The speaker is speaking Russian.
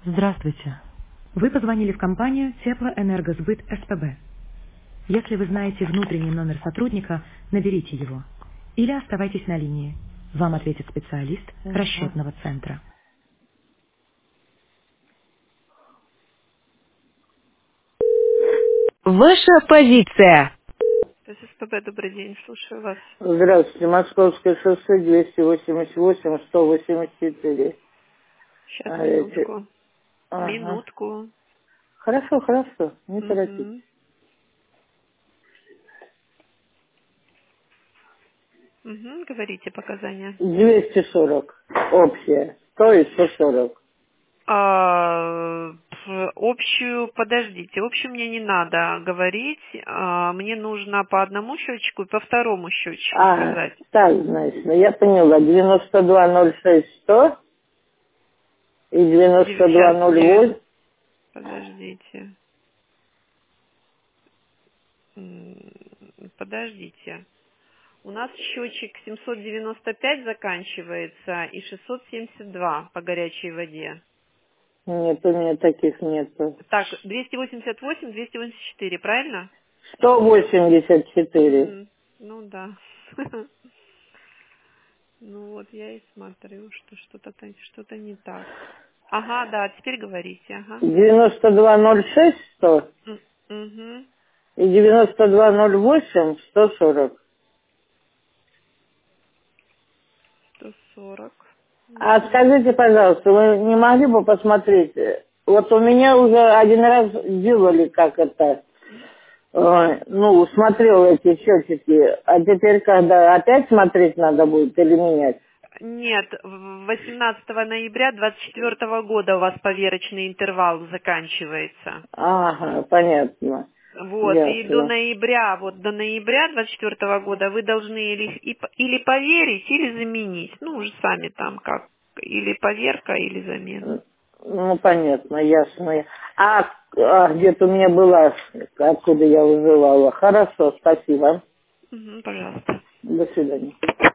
Здравствуйте. Вы позвонили в компанию Теплоэнергосбыт СПБ. Если вы знаете внутренний номер сотрудника, наберите его. Или оставайтесь на линии. Вам ответит специалист Ага. расчетного центра. Ваша позиция. То есть СПБ, добрый день, слушаю вас. Здравствуйте. Московское шоссе 288, 184. Сейчас, А эти... минутку. Ага. Минутку. Хорошо, хорошо. Не торопитесь. Угу. Угу, говорите показания. 240. Общая. То есть 140. Общую, подождите, общую мне не надо говорить. Мне нужно по одному счетчику и по второму счетчику А, сказать. так, значит, я поняла. 9206-100 и Сейчас, 9208. подождите. Подождите. У нас счетчик 795 заканчивается и 672 по горячей воде. Нет, у меня таких нету. Так, 288, 284, правильно? 184. Ну да. Ну вот я и смотрю, что что-то не так. Ага, да, теперь говорите, ага. 9206-100 Угу. и 9208, 140. 140. А Угу. скажите, пожалуйста, вы не могли бы посмотреть? Вот у меня уже один раз делали, как это, ну, смотрел эти счетчики, а теперь, когда опять смотреть надо будет или менять? Нет, 18 ноября 24 года у вас поверочный интервал заканчивается. Ага, понятно, Вот, и до ясно. ноября, вот до ноября 24 года вы должны или поверить, или заменить. Ну, уже сами там как, или поверка, или замена. Ну, понятно, ясно. Где-то у меня была, откуда я вызывала. Хорошо, спасибо. Мгм, пожалуйста. До свидания.